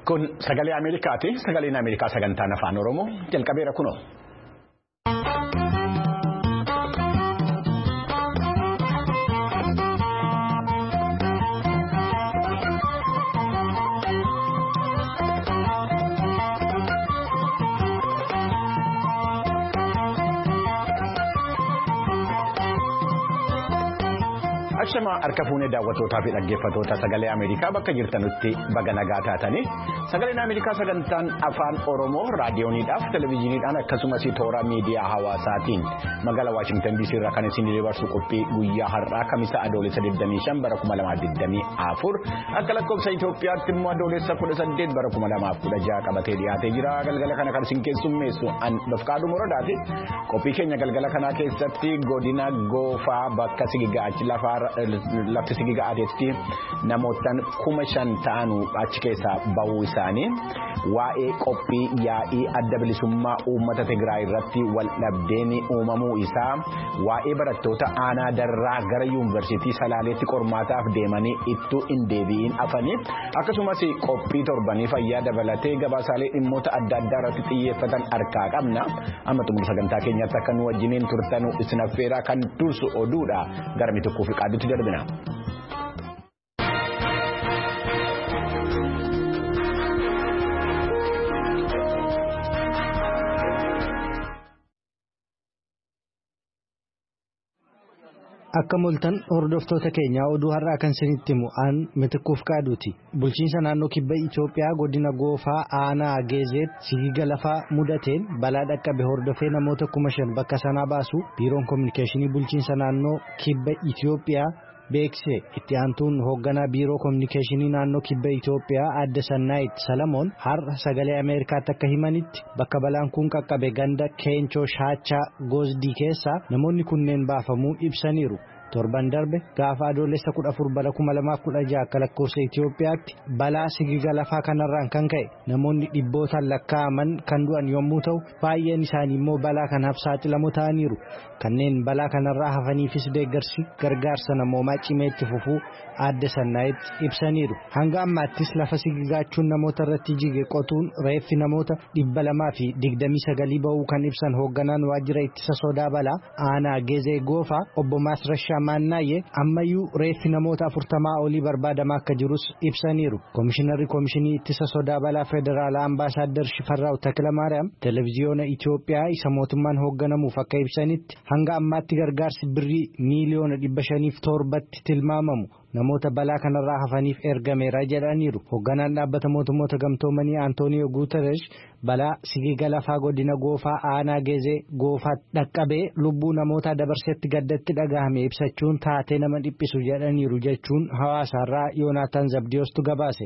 Kun sagalee Ameerikaati. Sagaleen Ameerikaa sagantaan afaan Oromoo jalqabeera kunoo. Ashama harka fuunee daawwattootaa fi dhaggeeffattoota sagalee Ameerikaa bakka jirtanutti baga nagaa taatanii sagaleen Ameerikaa sagantaan afaan Oromoo raadiyooniidhaaf televezyiiniidhaan akkasumas toora miidiyaa hawaasaatiin magaalaa Waashingtan DC irraa kan isin dabarsu qophii guyyaa har'aa Kamisa Adoolessa 25 bara 2024 akka lakkoofsa Itoophiyaatti immoo Adoolessa 18 bara 2016 qabatee dhiyaatee jira. Galgala kana kan isin keessummeessu Bafqaaduu Morodaati. Qophii keenya galgala kanaa keessatti godina Goofaa bakka Sigigaachi lafti Sigigaateetti namootaan 5,000 ta'an achi keessaa bahuu isaanii waa'ee qophii yaa'ii adda bilisummaa uummata Tigraay irratti wal dhabdeen uumamuu isaa waa'ee barattoota aanaa darraa gara yuunivarsiitii Salaaleetti qormaataaf deemanii ittuu hin deebi'in hafanii akkasumas qophii torbanii fayyaa dabalatee gabaasaalee dhimmoota adda addaa irratti xiyyeeffatan harkaa qabna. Amma xumura sagantaa keenyaatti akka nu wajjiniin turtanuu isin affeeraa kan dursu oduudha gara mitukkuu fi qaadduutti darbina. Akka mul'atan hordoftoota keenya oduu har'aa kan isinitti himu aan mitikkuuf qaaduuti. Bulchiinsa naannoo kibba Itoophiyaa godina Goofaa aanaa Geezeet sigiga lafaa mudateen balaa dhaqqabe hordofee namoota 5,000 bakka sanaa baasu biiroon koominikeeshinii bulchiinsa naannoo kibba Itoophiyaa beekse. Itti aantuun hoogganaa biiroo koominikeeshinii naannoo kibba Itoophiyaa Aadde Sannaayit Salamoon har'a sagalee Ameerikaatti akka himanitti bakka balaan kun qaqqabe ganda Keenchoo Shaachaa Goosdii keessaa namoonni kunneen baafamuu ibsaniiru. Torban darbe gaafa Adoolessa 14 bara 2016 akka lakkoofsa Itoophiyaatti balaa sigiga lafaa kanarraan kan ka'e namoonni dhibbootaan lakkaa'aman kan du'an yommuu ta'u baay'een isaanii immoo balaa kanaaf saaxilamoo ta'aniiru. Kanneen balaa kanarraa hafaniifis deeggarsi gargaarsa namoomaa cimeetti fufuu Aadde Sannaayit ibsaniiru. Hanga ammaattis lafa sigigaachuun namoota irratti jige qotuun reeffi namoota 229 bahuu kan ibsan hoogganaan waajjira ittisa sodaa balaa aanaa Geezee Goofaa obbo Maasrashaa Maannaayyee ammayyuu reeffi namoota 40 olii barbaadamaa akka jirus ibsaniiru. Koomishinarri koomishinii ittisa sodaa balaa federaalaa Ambaasaadder Shifarraaw Takilamaariyaam televezyiyoona Itoophiyaa isa mootummaan hoogganamuuf akka ibsanitti hanga ammaatti gargaarsi birrii miiliyoona 507tti tilmaamamu namoota balaa kanarraa hafaniif ergameera jedhaniiru. Hoogganaan dhaabbata mootummoota gamtoomanii Antooniyoo Guuteresh balaa sigiga lafaa godina Goofaa aanaa Geezee Goofaa dhaqqabee lubbuu namoota dabarsetti gaddatti dhagahame ibsachuun taatee nama dhiphisu jedhaniiru jechuun hawaasaarraa Yoonaataan Zabdiyoostu gabaase.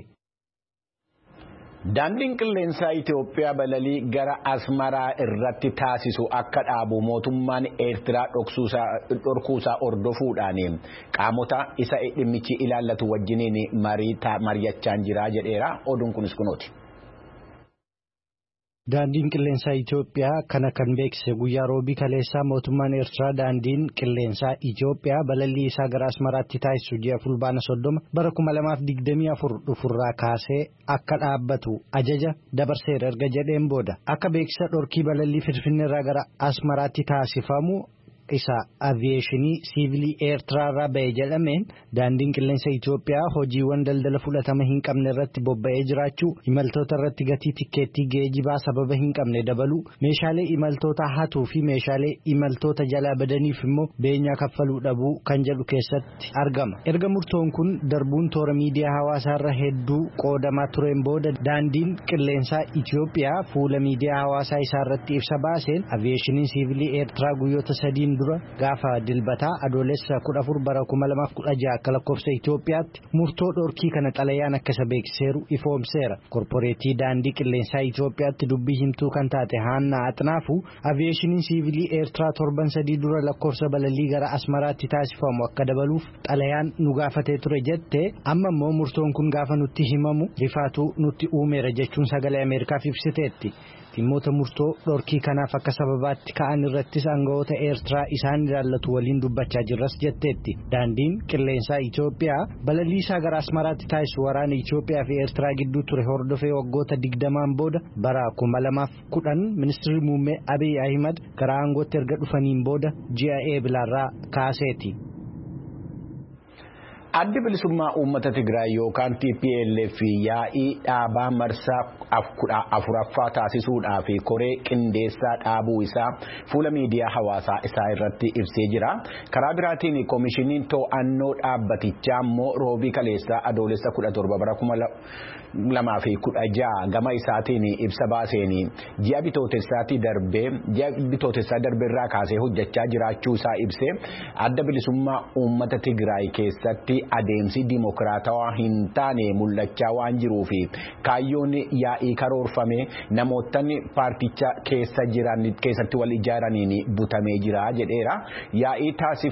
Daandiin qilleensaa Itoophiyaa balalii gara Asmaraa irratti taasisu akka dhaabu mootummaan Eertiraa dhorkuusaa hordofuudhaan qaamota isa dhimmichi ilaallatu wajjiniin mari'achaa jira jedheera. Oduun kunis kunooti. Daandiin qilleensaa Itoophiyaa kana kan beeksise guyyaa roobii kaleessaa mootummaan Eertiraa daandiin qilleensaa Itoophiyaa balalii isaa gara Asmaraatti taasisu ji'a fulbaana 30 bara 2024 dhufurraa kaasee akka dhaabbatu ajaja dabarseera erga jedheen booda akka beeksisa dhorkii balalii Finfinneerraa gara Asmaraatti taasifamu isa aviyeeshinii siivilii Eertiraarraa ba'e jedhameen daandiin qilleensa Itoophiyaa hojiiwwan daldala fudhatama hin qabne irratti bobba'ee jiraachuu imaltoota irratti gatii tikkeettii geejibaa sababa hin qabne dabaluu meeshaalee imaltoota hatuu fi meeshaalee imaltoota jalaa badaniif immoo beenyaa kaffaluu dhabuu kan jedhu keessatti argama. Erga murtoon kun darbuun toora miidiyaa hawaasaarra hedduu qoodamaa tureen booda daandiin qilleensaa Itoophiyaa fuula miidiyaa hawaasaa isaarratti ibsa baaseen aviyeeshiniin siivilii Eertiraa guyyoota 3 dura gaafa dilbataa Adoolessa 14 bara 2016 akka lakkoofsa Itoophiyaatti murtoo dhorkii kana xalayaan akka isa beeksiseeru ifoomseera. Korporeetii daandii qilleensaa Itoophiyaatti dubbii himtuu kan taate Haannaa Axnaafuu aviyeeshiniin siivilii Eertiraa torban 3 dura lakkoofsa balalii gara Asmaraatti taasifamu akka dabaluuf xalayaan nu gaafatee ture jette amma immoo murtoon kun gaafa nutti himamu rifaatuu nutti uumeera jechuun sagalee Ameerikaaf ibsiteetti. dhimmoota murtoo dhorkii kanaaf akka sababaatti ka'an irrattis aangawoota Eertiraa isaan ilaallatu waliin dubbachaa jirras jetteetti. Daandiin qilleensaa Itoophiyaa balaliisaa gara Asmaraatti taasisu waraana Itoophiyaa fi Eertiraa gidduu ture hordofee waggoota 20 booda bara 2010 ministeerri muummee Abiy Ahimad gara aangootti erga dhufaniin booda ji'a eebilaarraa kaaseeti. Addi bilisummaa uummata Tigraay yookaan TPLF yaa'ii dhaabaa marsaa afuraffaa taasisuudhaaf koree qindeessaa dhaabuu isaa fuula miidiyaa hawaasaa isaa irratti ibsee jira. Karaa biraatiin koomishiniin to'annoo dhaabbatichaa immoo roobii kaleessaa adoolessa 17 bara 2016 gama isaatiin ibsa baaseen ji'a bitootessaa darbeerraa kaasee hojjechaa jiraachuu isaa ibsee adda bilisummaa uummata Tigraay keessatti adeemsi dimokiraatawaa hin taane mul'achaa waan jiruuf kaayyoon yaa'ii karoorfame namootni paarticha keessatti wal ijaaraniin butamee jira jedheera. Yaa'ii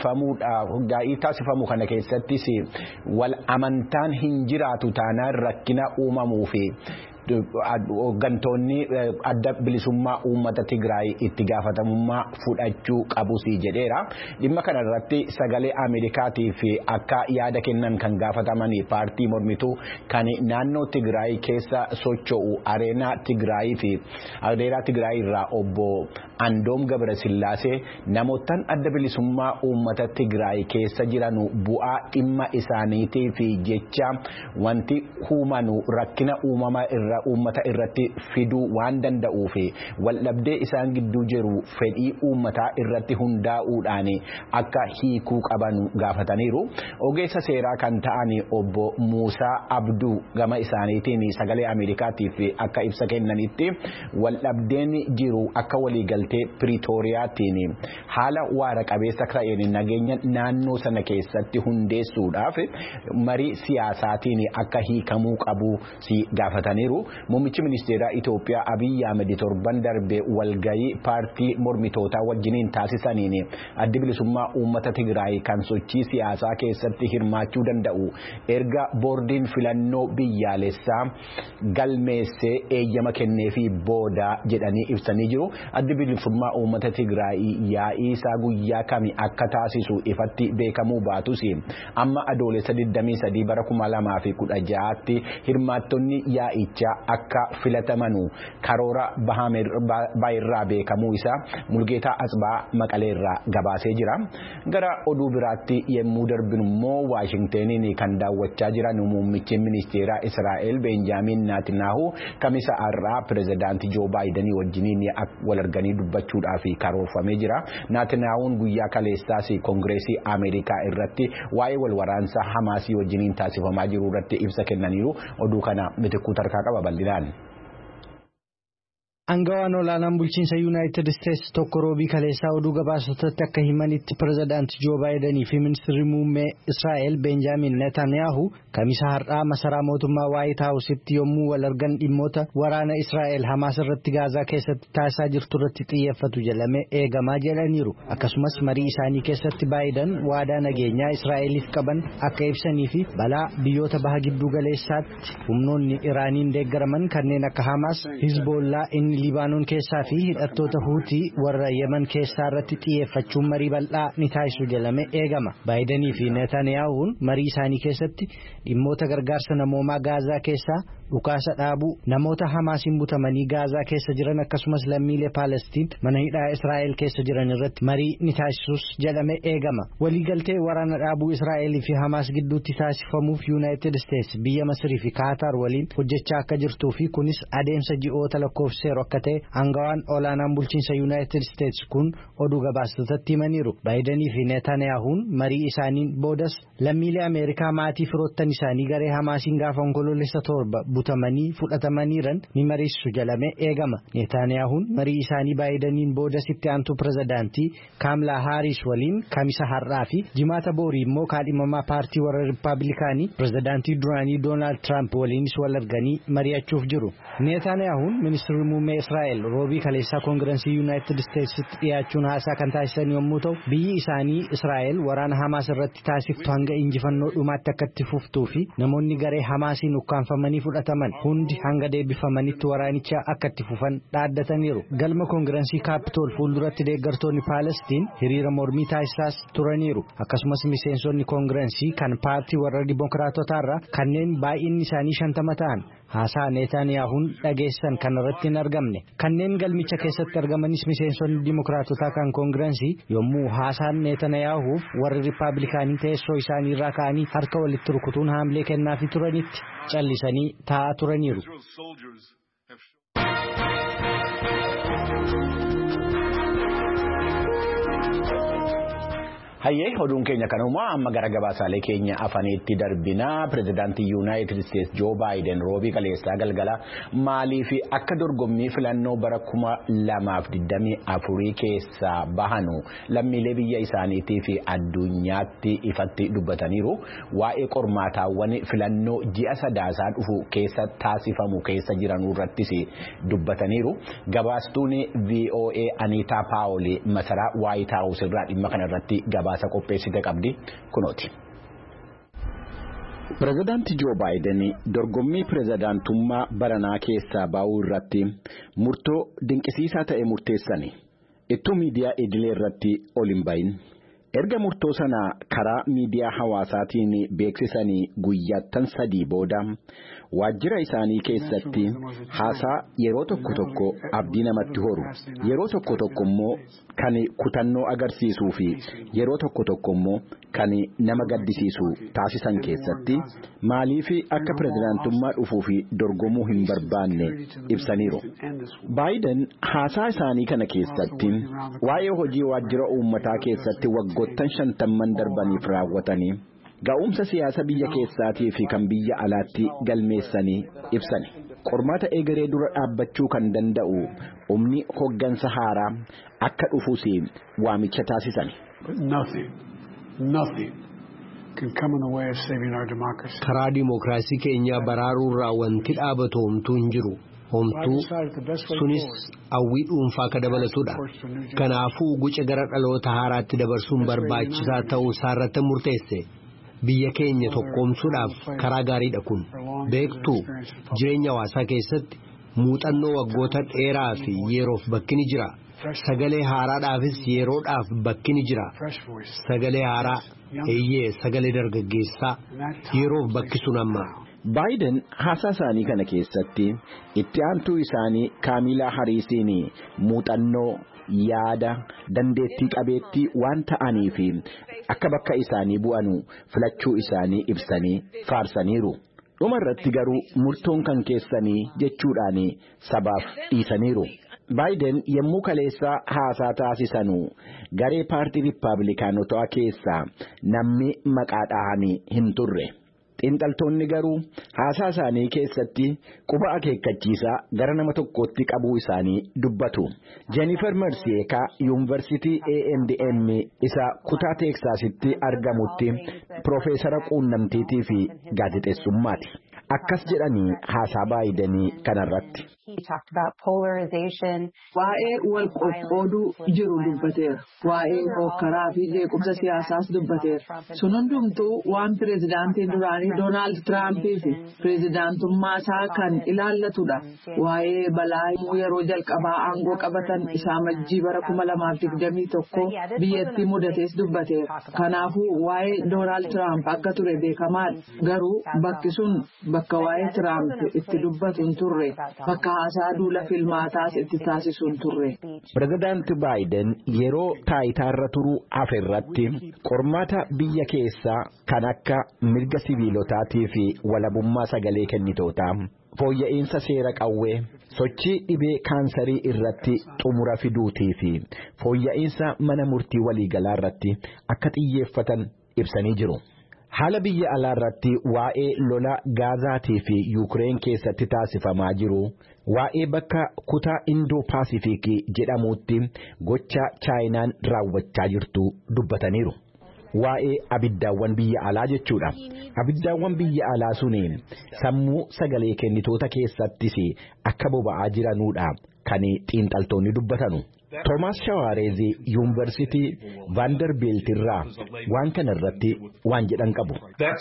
taasifamu kana keessattis wal amantaan hin jiraatu taanaan rakkina uumamuu fi hooggantoonni adda bilisummaa uummata Tigraay itti gaafatamummaa fudhachuu qabus jedheera. Dhimma kana irratti sagalee Ameerikaatiif akka yaada kennan kan gaafataman paartii mormituu kan naannoo Tigraay keessa socho'u Areenaa Tigraay irraa obbo Andoom Gabrasillaasee namootaan adda bilisummaa uummata Tigraay keessa jiran bu'aa dhimma isaaniitiif jecha wanti uumanu rakkina uumama uummata irratti fiduu waan danda'uuf waldhabdee isaan gidduu jiru fedhii uummataa irratti hundaa'uudhaan akka hiikuu qaban gaafataniiru. Ogeessa seeraa kan ta'an obbo Muusaa Abduu gama isaaniitiin sagalee Ameerikaatiif akka ibsa kennanitti waldhabdeen jiru akka waliigaltee Piriitooriyaatiin haala waara qabeessa ta'een nageenya naannoo sana keessatti hundeessuudhaaf marii siyaasaatiin akka hiikamuu qabu gaafataniiru. Muummichi ministeeraa Itoophiyaa Abiy Ahmed torban darbe walgayii paartii mormitootaa wajjiniin taasisaniin addi bilisummaa uummata Tigraay kan sochii siyaasaa keessatti hirmaachuu danda'u erga boordiin filannoo biyyaalessaa galmeessee eeyyama kenneefii booda jedhanii ibsanii jiru. Addi bilisummaa uummata Tigraay yaa'ii isaa guyyaa kami akka taasisu ifatti beekamuu baatus amma adoolessa 23 bara 2016tti hirmaattonni yaa'ichaa akka filatamanu karoora baay'irraa beekamuu isaa Mulgeetaa Asbaa Maqaleerraa gabaasee jira. Gara oduu biraatti yemmuu darbinu immoo Waashingtaniin kan daawwachaa jiran muummichi ministeeraa Israa'el Benjaamin Netanyaahuu kamisa har'aa pirezidaantii Joo Baayidanii wajjiniin wal arganii dubbachuudhaaf karoorfamee jira. Netanyaahuun guyyaa kaleessaas Koongireesii Ameerikaa irratti waa'ee wal waraansaa Hamaasii wajjiniin taasifamaa jiru irratti ibsa kennaniiru. Oduu kana Mitikkuu Tarkaa qaba bal'inaan. Angawaan olaanaan bulchiinsa Yuunaayitid Isteetsi tokko roobii kaleessaa oduu gabaasotatti akka himanitti pirezidaantii Joo Baayidanii fi ministeerri muummee Israa'el Benjaamin Netanyaahuu kamisa har'aa masaraa mootummaa Waayit Haawusitti yommuu wal argan dhimmoota waraana Israa'el Hamaas irratti Gaazaa keessatti taasisaa jirtu irratti xiyyeeffatu jedhamee eegamaa jedhaniiru. Akkasumas marii isaanii keessatti Baayidan waadaa nageenyaa Israa'eliif qaban akka ibsanii fi balaa biyyoota baha gidduu galeessaatti humnoonni Iraaniin deeggaraman kanneen akka Hamaas, Hizbollaa, Libaanoon keessaa fi hidhattoota Huutii warra Yemen keessaa irratti xiyyeeffachuun marii bal'aa ni taasisu jedhamee eegama. Baayidanii fi Netanyaahuun marii isaanii keessatti dhimmoota gargaarsa namoomaa Gaazaa keessaa dhukaasa dhaabuu, namoota Hamaasiin butamanii Gaazaa keessa jiran akkasumas lammiilee Paalestiin mana hidhaa Israa'el keessa jiran irratti marii ni taasisus jedhamee eegama. Waliigaltee waraana dhaabuu Israa'el fi Hamaas gidduutti taasifamuuf Yuunaayitid Isteetsi biyya Masirii fi Kaataar waliin hojjechaa akka jirtuu fi kunis adeemsa ji'oota lakkoofseeru akka ta'e angawaan olaanaan bulchiinsa Yuunaayitid Isteetsi kun oduu gabaasotatti himaniiru. Baayidanii fi Netanyaahuun marii isaaniin boodas lammiilee Ameerikaa maatii firoottan isaanii garee Hamaasiin gaafa onkoloolessa 7 butamanii fudhatamaniiran ni mariisu jedhamee eegama. Netanyaahuun marii isaanii Baayidaniin boodas itti aantu pirezidaantii Kaamlaa Haaris waliin kamisa har'aa fi jimaata boorii immoo kaadhimamaa paartii warra Rippaabilikaanii pirezidaantii duraanii Doonaald Tiraamp waliinis wal arganii mari'achuuf jiru. Netanyaahuun ministeerri muummee muummee Israa'el roobii kaleessaa koongirensii Yuunaayitid Isteetsitti dhiyaachuun haasaa kan taasisan yommuu ta'u biyyi isaanii Israa'el waraana Hamaas irratti taasiftu hanga injifannoo dhumaatti akka itti fuftuu fi namoonni garee Hamaasiin ukkaanfamanii fudhataman hundi hanga deebifamanitti waraanicha akka itti fufan dhaaddataniiru. Galma koongirensii Kaapitool fuulduratti deeggartoonni Paalestiin hiriira mormii taasisaas turaniiru. Akkasumas miseensonni koongirensii kan paartii warra Dimookiraatotaarraa kanneen baay'inni isaanii 50 ta'an haasaa Netaniyaahuun dhageessan kanarratti hin argamne. Kanneen galmicha keessatti argamanis miseensonni Dimookiraatotaa kan koongirensii yommuu haasaan Netaniyahuuf warri Rippaabilikaanii teessoo isaanii irraa ka'anii harka walitti rukutuun haamlee kennaafii turanitti callisanii taa'aa turaniiru. Hayyee oduun keenya kanuma amma gara gabaasaalee keenya afaniitti darbinaa pirezidaantii Yuunaayitid Isteetsi Joo Baayiden roobii kaleessaa galgala maalii fi akka dorgommii filannoo bara 2024 keessaa bahanu lammiilee biyya isaaniitii fi addunyaatti ifatti dubbataniiru waa'ee qormaataawwan filannoo ji'a sadaasaa dhufu keessa taasifamu keessa jiranuu irrattis dubbataniiru. Gabaastuun VOA Aniitaa Paawol masaraa Waayit Haawus irraa dhimma kanarratti gabaasa qopheessite qabdi kunooti. Pirezidaantii Joo Baayiden dorgommii pirezidaantummaa baranaa keessaa ba'uu irratti murtoo dinqisiisaa ta'e murteessani. Ittuu miidiyaa idilee irratti ol hin bahin. Erga murtoo sana karaa miidiyaa hawaasaatiin beeksisanii guyyaattan 3 booda waajjira isaanii keessatti haasaa yeroo tokko tokko abdii namatti horu yeroo tokko tokko immoo kan kutannoo agarsiisuu fi yeroo tokko tokko immoo kan nama gaddisiisu taasisan keessatti maaliif akka pirezidaantummaa dhufuu fi dorgomuu hin barbaanne ibsaniiru. Baayiden haasaa isaanii kana keessatti waa'ee hojii waajjira uummataa keessatti waggoottan 50 darbaniif raawwatanii ga'umsa siyaasa biyya keessaatii fi kan biyya alaatti galmeessanii ibsani. Qormaata egeree dura dhaabbachuu kan danda'u humni hoggansa haaraa akka dhufuus waamicha taasisani. Karaa dimookiraasii keenya baraaruurraa wanti dhaabatu homtuu hin jiru. Homtuu sunis hawwii dhuunfaa akka dabalatudha. Kanaafuu guca gara dhaloota haaraatti dabarsuun barbaachisaa ta'uu isaarratti murteesse. Biyya keenya tokkoomsuudhaaf karaa gaariidha kun. Beektuu jireenya hawaasaa keessatti muuxannoo waggoota dheeraa fi yeroof bakki ni jira. Sagalee haaraadhaafis yeroodhaaf bakki ni jira. Sagalee haaraa sagalee dargaggeessaa yeroof bakki sun amma. Baayiden haasaa isaanii kana keessatti itti aantuu isaanii Kaamilaa Hariisiin muuxannoo yaada dandeettii qabeettii waan ta'anii fi akka bakka isaanii bu'anu filachuu isaanii ibsanii faarsaniiru. Dhuma irratti garuu murtoon kan keessanii jechuudhaan sabaaf dhiisaniiru. Baayiden yommuu kaleessaa haasaa taasisanu garee paartii Rippaabilikaanotaa keessaa namni maqaa dhahanii hin turre. Xiinxaltoonni garuu haasaa isaanii keessatti quba akeekkachiisaa gara nama tokkootti qabuu isaanii dubbatu. Jennifer Mercier Yuunivarsiitii A&M isa kutaa Teeksaasitti argamutti Piroofeesara quunnamtiitii fi gaazexeessummaati. Akkas jedhanii haasaa Baayidenii kanarratti. Waa'ee wal qoqqooduu jiru dubbateera. Waa'ee hokkaraa fi jeequmsa siyaasaas dubbateera. Sun hundumtuu waan pirezidaantiin duraanii Doonaald Tiraampii fi pirezidaantummaa isaa kan ilaallatudha. Waa'ee balaa yeroo jalqabaa aangoo qabatan isaa majjii bara 2021 biyyattii mudatees dubbateera. Kanaafuu waa'ee Doonaald Tiraamp akka ture beekamaadha. Garuu bakki sun bakka waa'ee Tiraamp itti dubbatu hin turre. Bakka haasaa duula filmaataas itti taasisu hin turre. Pirezidaanti Baayiden yeroo taayitaarra turuu hafe irratti qormaata biyya keessaa kan akka mirga siviilotaatii fi walabummaa sagalee kennitootaa, fooyya'insa seera qawwee, sochii dhibee kaansarii irratti xumura fiduutii fi fooyya'insa mana murtii waliigalaa irratti akka xiyyeeffatan ibsanii jiru. Haala biyya alaa irratti waa'ee lola Gaazaatii fi Yuukireen keessatti taasifamaa jiru, waa'ee bakka kutaa Indoo-Paasifiikii jedhamuutti gocha Chaayinaan raawwachaa jirtu dubbataniiru. waa'ee abiddaawwan biyya alaa jechuudha. Abiddaawwan biyya alaa suniin sammuu sagalee kennitoota keessattis akka boba'aa jiranuudha kan xiinxaltoonni dubbatanu. Toomaas Shawaarezii yuunivarsiitii Vaandarbilt irraa waan kana irratti waan jedhan qabu.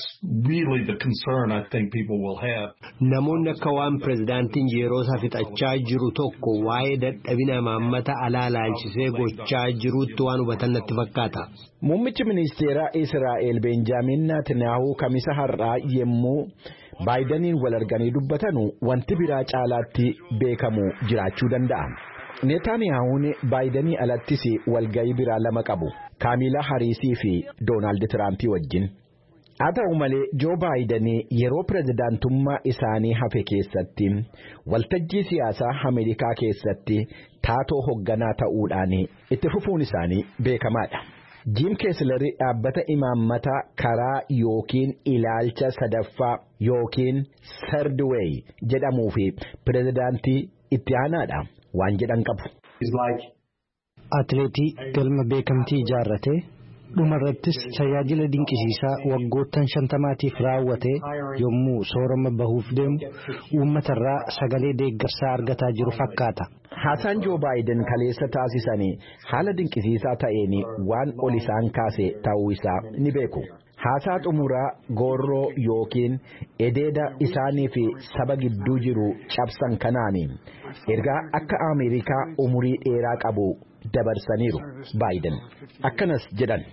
Namoonni akka waan pirezidaantiin yeroo isaa fixachaa jiru tokko waa'ee dadhabina imaammata alaa laalchisee gochaa jiruutti waan hubatan natti fakkaata. Muummichi ministeeraa Israa'el Benjaamin Netanyaahuu kamisa har'aa yemmuu Baayidaniin wal arganii dubbatanu wanti biraa caalaatti beekamu jiraachuu danda'a. Netanyahuun Baayidanii alattis walgayii biraa lama qabu. Kaamilaa Hariisii fi Doonaald Tiraamp wajjin. Haa ta'u malee Joo Baayidanii yeroo pirezidaantummaa isaanii hafe keessatti waltajjii siyaasaa Ameerikaa keessatti taatoo hoogganaa ta'uudhaan itti fufuun isaanii beekamaadha. Jim Kessler dhaabbata imaammata karaa yookiin ilaalcha sadaffaa yookiin third way jedhamuu fi pirezidaantii itti aanaadha waan jedhan qabu. Atileetii galma beekamtii ijaarratee dhumarrattis tajaajila dinqisiisaa waggoottan 50tiif raawwatee yommuu soorama bahuuf deemu uummatarraa sagalee deeggarsaa argataa jiru fakkaata. Haasaan Joo Baayiden kaleessa taasisanii haala dinqisiisaa ta'een waan ol isaan kaase ta'uu isaa ni beeku. Haasaa xumuraa goorroo yookiin edeeda isaanii fi saba gidduu jiru cabsan kanaani ergaa akka Ameerikaa umurii dheeraa qabu dabarsaniiru. Baayiden akkanas jedhan.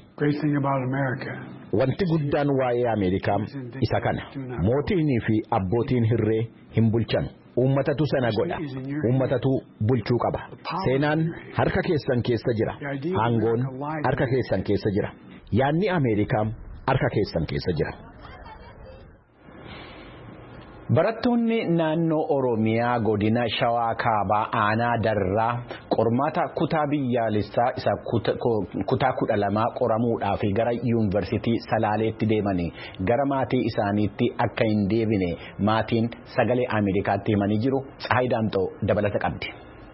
Wanti guddaan waa'ee Ameerikaa isa kana. Mootiinii fi abbootiin hirree hin bulchan. Uummatatu sana godha. Uummatatu bulchuu qaba. Seenaan harka keessan keessa jira. Aangoon harka keessan keessa jira. Yaadni Ameerikaa harka keessan keessa jira. Barattoonni naannoo Oromiyaa godina Shawaa Kaabaa Aanaa Darraa qormaata kutaa biyyaalessaa isa kutaa 12 qoramuudhaaf gara yuunivarsiitii Salaaleetti deemanii gara maatii isaaniitti akka hin deebine maatiin sagalee Ameerikaatti himanii jiru. Tsahaay Daamxoo dabalata qabdi.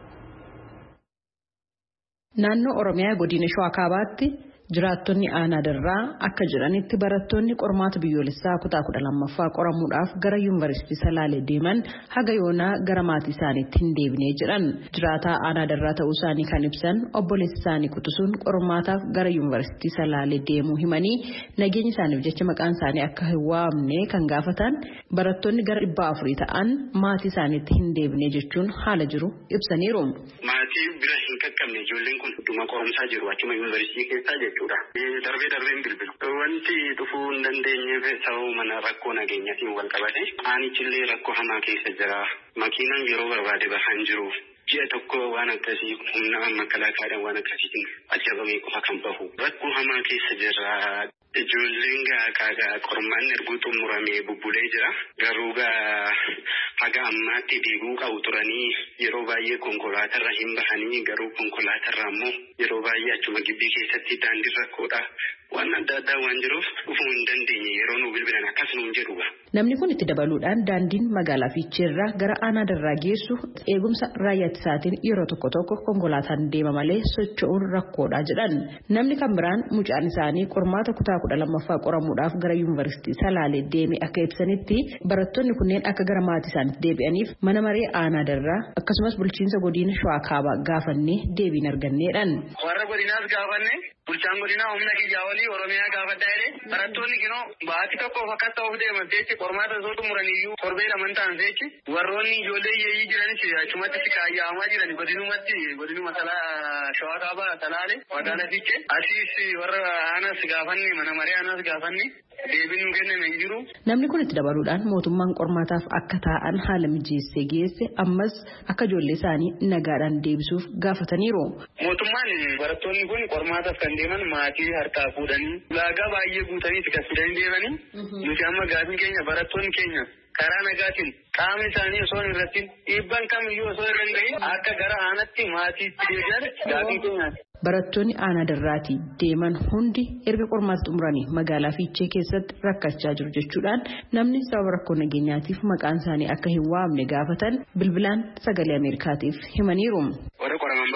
Naannoo Oromiyaa godina Shawaa Kaabaatti jiraattonni Aanaa Darraa akka jiranitti barattoonni qormaata biyyoolessaa kutaa 12ffaa qoramuudhaaf gara yuunivarsiitii Salaalee deeman haga yoonaa gara maatii isaaniitti hin deebinee jedhan. Jiraataa Aanaa Darraa ta'uu isaanii kan ibsan obboleessi isaanii Quxisuun qormaataaf gara yuunivarsiitii Salaalee deemuu himanii nageenya isaaniif jecha maqaan isaanii akka hin waamne kan gaafatan barattoonni gara 400 ta'an maatii isaaniitti hin deebinee jechuun haala jiru ibsaniiru. Maatii bira hin qaqqabne ijoolleen kun dhuma qorumsaa jiru achuma yuunivarsiitii keessaa jechuudha. Darbee bilbilu. Wanti dhufuu hin dandeenyeef sababa mana rakkoo nageenyaatiin wal qabate aanichillee rakkoo hamaa keessa jira. Makiinaan yeroo barbaade bahan jiru. Ji'a tokko waan akkasii humna makalaakaadhaan waan akkasiitiin ajjabamee qofa kan bahu. Rakkoo hamaa keessa jira. Ijoolleen kaagaa qormaan erguu xumuramee bubbulee jira. Garuu haga ammaatti deebi'uu qabu turanii yeroo baay'ee konkolaatarra hin bahanii garuu konkolaatarra immoo yeroo baay'ee achuma gibbii keessatti daandii rakkoodha. Waan adda addaa waan jiruuf dhufuu hin dandeenye yeroo nu bilbilan akkasuma hin jedhuudha. Namni kun itti dabaluudhaan daandiin magaalaa Fiicheerraa gara Aanaa Darraa geessu eegumsa raayyaa ittisaatiin yeroo tokko tokko konkolaataan deema malee socho'uun rakkoodha jedhan. Namni kan biraan mucaan isaanii qormaata kutaa 12ffaa qoramuudhaaf gara yuunivarsiitii Salaalee deeme akka ibsanitti barattoonni kunneen akka gara maatii isaaniitti deebi'aniif mana maree Aanaa Darraa akkasumas bulchiinsa godina Shawaa Kaabaa gaafannee deebiin arganneedhaan. Warra godinaas gaafanne bulchaan godinaa humna kiyyaa olii Oromiyaa gaafadhaa jedhee barattoonni kinoo baatii tokkoof akka ta'uuf deeman seechi qormaata osoo xumuraniyyuu torbee lamaan ta'an seechi warroonni ijoollee yeeyyii jiranis achumatti kaayyaa'amaa jiran godinuma Shawaa Kaabaa Salaalee magaalaa Fiichee asiis warra Aanaas gaafanne mana maree Aanaas gaafanne deebiin nu kenname hin jiru. Namni kun itti dabaluudhaan mootummaan qormaataaf akka taa'an haala mijeessee geesse ammas akka ijoollee isaanii nagaadhaan deebisuuf gaafataniiru. Mootummaan barattoonni kun qormaataaf kan deeman maatii harkaa fuudhanii ulaagaa baay'ee guutanii kan fidanii deemanii nuti amma gaafiin keenya barattoonni keenya karaa nagaatiin qaama isaanii osoo hin irrattiin dhiibbaan kamiyyuu osoo irra hin gahin akka gara aanaatti maatiitti deebi'an gaafiin keenyaati. Barattoonni Aanaa Darraatii deeman hundi erga qormaata xumuranii magaalaa Fiichee keessatti rakkachaa jiru jechuudhaan namni sababa rakkoo nageenyaatiif maqaan isaanii akka hin waamne gaafatan bilbilaan sagalee Ameerikaatiif himaniiru. Warra qoraman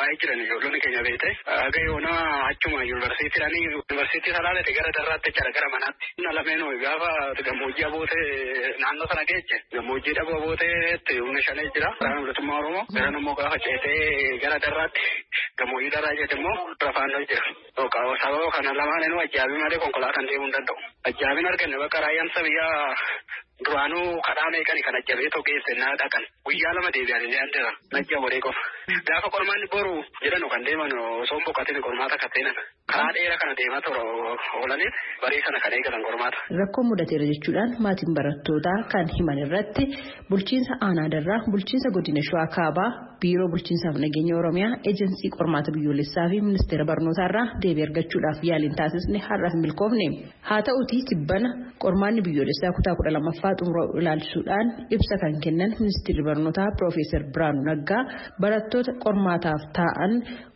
taa'ee jiran ijoollonni keenya beekte aga yoona achuma yuunivarsiitii salaalate gara darraatti jira gara manaatti. Lameenuu gaafa gammoojjii abootee naannoo sana geejje gammoojjii dhaboo abooteetti humna shanee jira. Waraana bilisummaa Oromoo garan immoo gaafa ceetee gara darraatti gammoojjii darraa jeete immoo rafaannoo jira. Sababa kana lamaanuu ajjaabii malee konkolaataan deemuu hin danda'u. Ajjaabiin arganne bakka raayyaan biyyaa duraanuu kadhaa meeqani kan ajjabee tokko geessennaa dhaqan guyyaa lama deebi'anii andira najja waree qofa. Gaafa qormaanni boru jedhanu kan deeman osoo boqotin qormaata kateenan karaa dheeraa kana deemaa tura oolaniif barii sana kan eegatan qormaata. Rakkoo mudateera jechuudhaan maatiin barattootaa kan himan irratti bulchiinsa aanaa darraa bulchiinsa godina Shawaa Kaabaa biiroo bulchiinsaaf nageenya Oromiyaa eejensii qormaata biyyoolessaa fi ministeera barnootaa irraa deebii argachuudhaaf yaaliin taasisne har'aaf milkoofne. Haa ta'uutii tibbana qormaanni biyyoolessaa kutaa 12ffaa xumuruu ilaalchisuudhaan ibsa kan kennan ministeerri barnootaa Piroofeesar Biraanuu Naggaa barattoota qormaataaf taa'an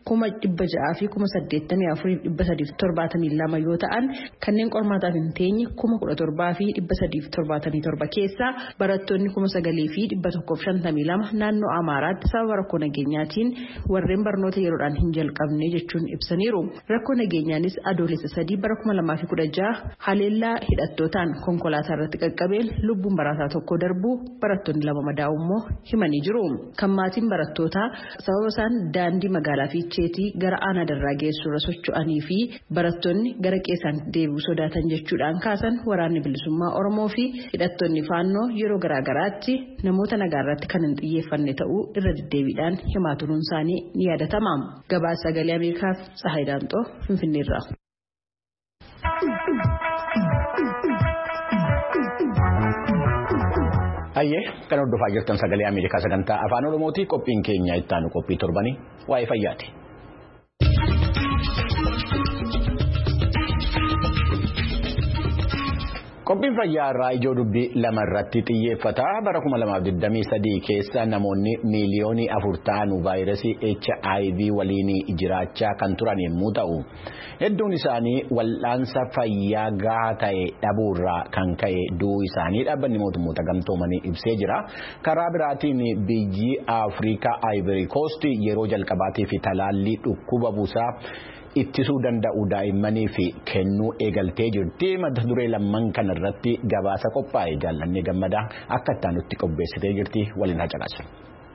684,372 yoo ta'an kanneen qormaataaf hin teenye 17,377 keessaa barattoonni 9,152 naannoo Amaaraatti sababa rakkoo nageenyaatiin warreen barnoota yeroodhaan hin jalqabne jechuun ibsaniiru. Rakkoo nageenyaanis adoolessa 3 bara 2016 haleellaa hidhattootaan konkolaataa irratti qaqqabeen lubbuun barataa tokko darbuu barattoonni 2 madaa'uu immoo himanii jiru. Kan maatiin barattootaa sababa isaan daandii magaalaa Fiicheetii gara aanaa darraa geessu irra socho'anii fi barattoonni gara qeessaan deebi'uu sodaatan jechuudhaan kaasan waraanni bilisummaa Oromoo fi hidhattoonni faannoo yeroo garaagaraatti namoota nagaa irratti kan hin xiyyeeffanne ta'uu irra deddeebiidhaan himaa turuun isaanii ni yaadatama. Gabaasa Sagalee Ameerikaaf Tsahaay Daamxoo Finfinneerraa. Ayyee kan hordofaa jirtan Sagalee Ameerikaa sagantaa afaan Oromootii qophiin keenya ittaanu qophii torbanii waa'ee fayyaati. Qophiin fayyaa irraa ijoo dubbii lama irratti xiyyeeffata. Bara 2023 keessa namoonni miiliyoonii 4 ta'an vaayirasii HIV waliin jiraachaa kan turan yommuu ta'u, hedduun isaanii wal'aansa fayyaa gahaa ta'e dhabuurraa kan ka'e du'uu isaanii dhaabbanni mootummoota gamtoomanii ibsee jira. Karaa biraatiin biyyi Afrikaa Ivory Coast yeroo jalqabaatiif talaallii dhukkuba busaa ittisuu danda'u daa'immanii fi kennuu eegaltee jirti. Mata duree lamman kana irratti gabaasa qophaa'e Jaallannee Gammadaa akka itti nutti qopheessitee jirti waliin haa caqasu.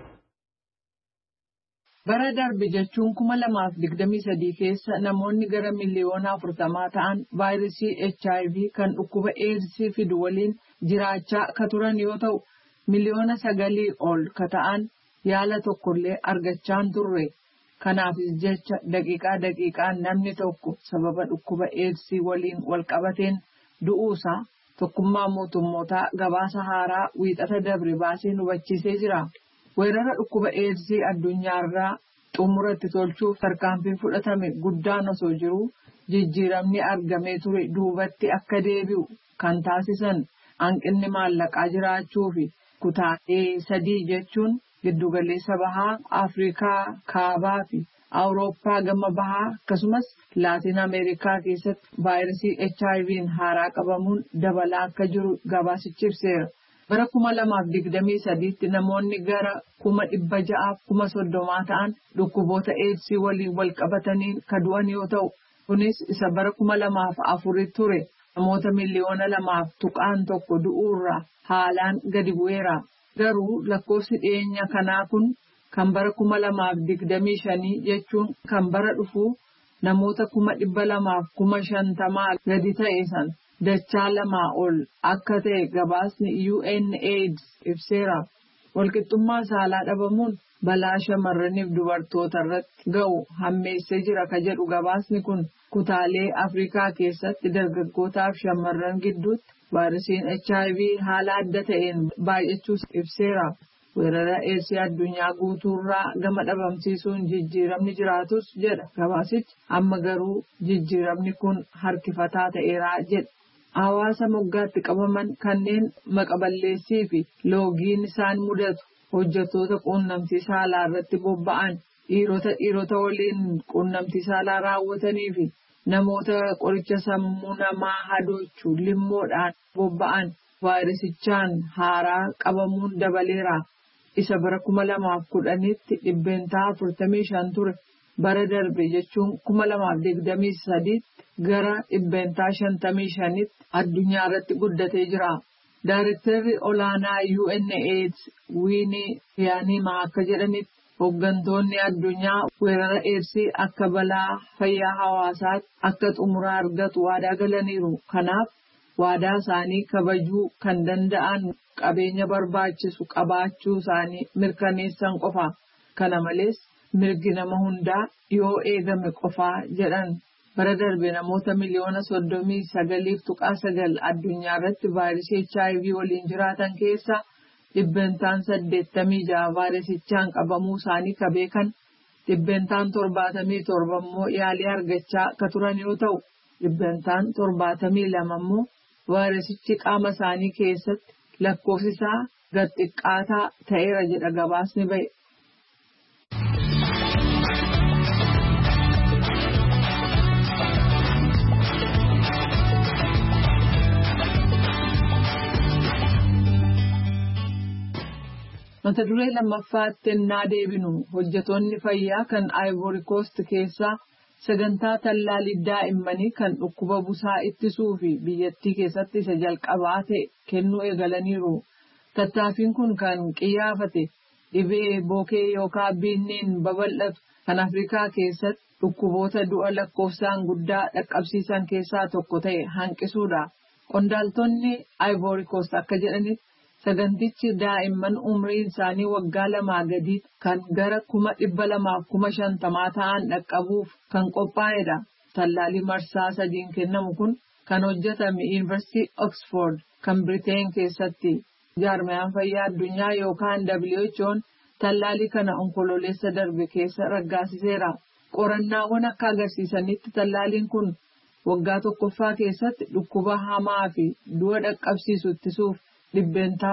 Bara darbe jechuun 2023 keessa namoonni gara miliyoona 40 ta'an vaayirasii HIV kan dhukkuba AIDS fidu waliin jiraachaa ka turan yoo ta'u, miliyoona 9 ol ka ta'an yaala tokkollee argachaa hin turre. Kanaafis jecha daqiiqaan namni tokko sababa dhukkuba AIDS waliin wal qabateen du'uusaa tokkummaa mootummootaa gabaasa haaraa wiixata dabre baasee hubachiisee jira. Weerara dhukkuba AIDS addunyaarraa xumuratti tolchuuf tarkaanfiin fudhatame guddaan osoo jiru jijjiiramni argamee ture duubatti akka deebi'u kan taasisan hanqinni maallaqaa jiraachuu fi kutaalee 3 jechuun giddugaleessa bahaa Afrikaa kaabaa fi Awurooppaa gama bahaa akkasumas Laatiin Ameerikaa keessatti vaayirasii HIV'n haaraa qabamuun dabalaa akka jiru gabaasichi ibseera. Bara 2023tti namoonni gara 630,000 ta'an dhukkuboota AIDS waliin wal qabataniin ka du'an yoo ta'u, kunis isa bara 2004 ture namoota miliyoona 2.1 du'uurraa haalaan gadi bu'eera. Garuu lakkoofsi dhiyeenya kanaa kun kan bara 2025 jechuun kan bara dhufu namoota 250,000 gadi ta'e san dachaa 2 ol akka ta'e gabaasni UNAIDS ibseera. Walqixxummaa saalaa dhabamuun balaa shamarraniif dubartoota irratti ga'u hammeessee jira ka jedhu gabaasni kun kutaalee Afrikaa keessatti dargaggootaaf shamarran gidduutti vaayirasiin HIV haala adda ta'een baay'achuu ibseera. Weerara AIDS addunyaa guutuurraa gama dhabamsiisuun jijjiiramni jiraatus jedha gabaasichi, amma garuu jijjiiramni kun harkifataa ta'eeraa jedha. Hawaasa moggaatti qabaman kanneen maqaballeessii fi loogiin isaan mudatu hojjettoota quunnamtii saalaa irratti bobba'an dhiirota waliin quunnamtii saalaa raawwatanii fi namoota qoricha sammuu namaa hadoochuu limmoodhaan bobba'an vaayirasichaan haaraa qabamuun dabaleera. isa bara 2010tti dhibbeentaa 45 ture. Bara darbe jechuun 2023 gara dhibbeentaa 55tti addunyaa irratti guddatee jira. Daarektarri olaanaa UNAIDS Winnie Byanyima akka jedhanitti hooggantoonni addunyaa weerara eedsii akka balaa fayyaa hawaasaatti akka xumuraa argatu waadaa galaniiru. Kanaaf waadaa isaanii kabajuu kan danda'an qabeenya barbaachisu qabaachuu isaanii mirkaneessan qofa. Kana malees mirgi nama hundaa yoo eegame qofaa jedhan. Bara darbe namoota miliyoona 39.9 addunyaa irratti vaayirasii HIV waliin jiraatan keessa dhibbeentaan 86 vaayirasichaan qabamuu isaanii ka beekan, dhibbeentaan 77 immoo yaalii argachaa ka turan yoo ta'u, dhibbeentaan 72 immoo vaayirasichi qaama isaanii keessatti lakkoofsi isaa gad xiqqaataa ta'eera jedha gabaasni ba'e. Mata duree lammaffaatti ennaa deebinu hojjetoonni fayyaa kan Ivory Coast keessaa sagantaa tallaalii daa'immanii kan dhukkuba busaa ittisuu fi biyyattii keessatti isa jalqabaa ta'e kennuu eegalaniiru. Tattaaffiin kun kan qiyyaafate dhibee bookee yookaan binneen babal'atu kan Afrikaa keessatti dhukkuboota du'a lakkoofsaan guddaa dhaqqabsiisan keessaa tokko ta'e hanqisuudha. Qondaaltonni Ivory Coast akka jedhanitti sagantichi daa'imman umriin isaanii waggaa 2 gadii kan gara 250,000 ta'an dhaqqabuuf kan qophaa'edha. Tallaalii marsaa 3 kennamu kun kan hojjetame Yuunivarsiitii Oxford kan Biriteen keessatti. Jaarmayaan fayyaa addunyaa yookaan WHO'n tallaalii kana onkololeessa darbe keessa raggaasiseera. Qorannaawwan akka agarsiisanitti tallaaliin kun waggaa tokkoffaa keessatti dhukkuba hamaa fi du'a dhaqqabsiisu ittisuuf dhibbeentaa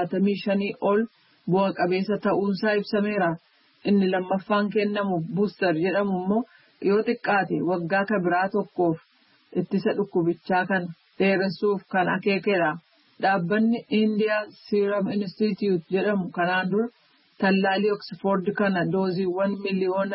75 ol bu'a qabeessa ta'uunsaa ibsameera. Inni lammaffaan kennamu buustar jedhamu immoo yoo xiqqaate waggaa kabiraa tokkoof ittisa dhukkubichaa kan dheeressuuf kan akeekedha. Dhaabbanni India Serum Institute jedhamu kanaan dura tallaalii Oxford kana dooziiwwan miliyoona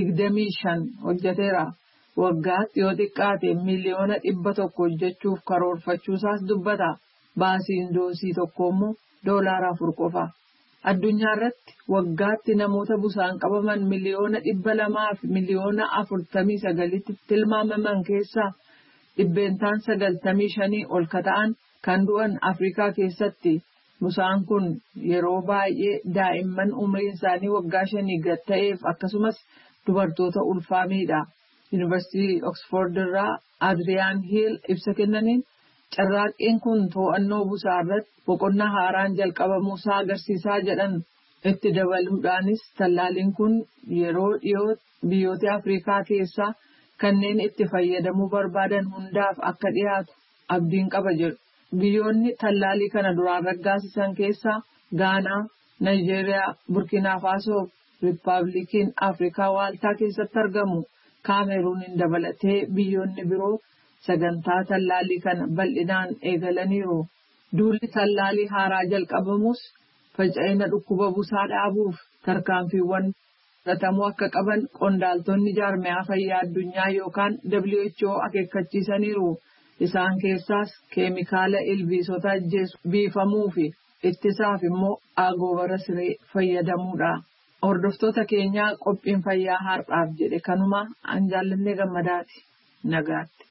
25 hojjeteera. Waggaatti yoo xiqqaate miliyoona 100 hojjechuuf karoorfachuusaas dubbata. Baasiin doosii tokko immoo $4 qofa. Addunyaa irratti waggaatti namoota busaan qabaman miliyoona 200 fi miliyoona 49tti tilmaamaman keessaa dhibbeentaan 95 ol ta'an kan du'an Afrikaa keessatti. Busaan kun yeroo baay'ee daa'imman umriin isaanii waggaa 5 gad ta'eef akkasumas dubartoota ulfaamiidha. Yuunivarsiitii Oxford irraa Adriyaan Hiil ibsa kennaniin carraaqqiin kun to'annoo busaa irratti boqonnaa haaraan jalqabamuusaa agarsiisaa jedhan. Itti dabaluudhaanis tallaaliin kun yeroo dhiyoo biyyoota Afrikaa keessaa kanneen itti fayyadamuu barbaadan hundaaf akka dhiyaatu abdiin qaba jedhu. Biyyoonni tallaalii kana duraan raggaasisan keessaa Gaanaa, Naayijeeriyaa, Burkina Faasoo, Riippaabilikiin Afrikaa Waaltaa keessatti argamu. Kaameruuniin dabalatee biyyoonni biroo sagantaa tallaalii kana bal'inaan eegalaniiru. Duulli tallaalii haaraa jalqabamus faca'ina dhukkuba busaa dhaabuuf tarkaanfiiwwan fudhatamuu akka qaban qondaaltonni jaarmayaa fayyaa addunyaa yookaan WHO akeekkachiisaniiru. Isaan keessaas keemikaala ilbiisota ajjeesu biifamuu fi ittisaaf immoo agoobara siree fayyadamuudha. Hordoftoota keenyaa qophiin fayyaa har'aaf jedhe kanuma an Jaallannee Gammadaati. Nagaatti.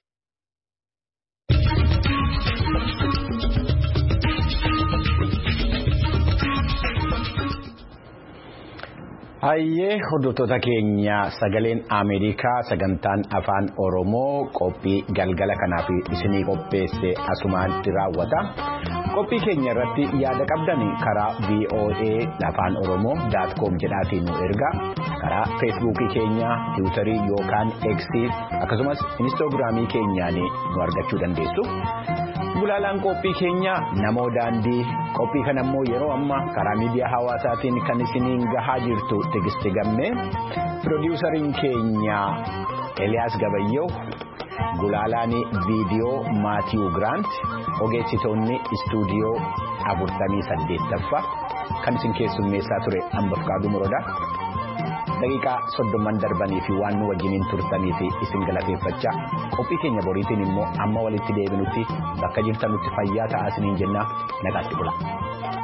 Hayyee hordoftoota keenya sagaleen Ameerikaa sagantaan afaan Oromoo qophii galgala kanaaf isinii qopheesse asumaatti raawwata. Qophii keenya irratti yaada qabdan karaa voa.afaan-oromoo.com jedhaatiin nu ergaa. Karaa feesbuukii keenya, tiwutarii yookaan X akkasumas inistoogiraamii keenyaan nu argachuu dandeessu. Gulaalaan qophii keenya namoo daandii qophii kana immoo yeroo ammaa karaa miidiyaa hawaasaatiin kan isiniin gahaa jirtu Tigisti Gammee, pirodiisariin keenya Eliyaas Gabayyoo, gulaalaan viidiyoo Maatiiw Giraant, ogeessitoonni istuudiyoo 48ffaa kan isin keessummeessaa ture Ambaf Qaaduu Morodaa. Daqiiqaa 30 darbanii fi waan nu wajjiniin turtanii fi isin galateeffachaa qophii keenya boriitiin immoo amma walitti deebinutti bakka jirtanutti fayyaa ta'aa isiniin jenna nagaatti bula.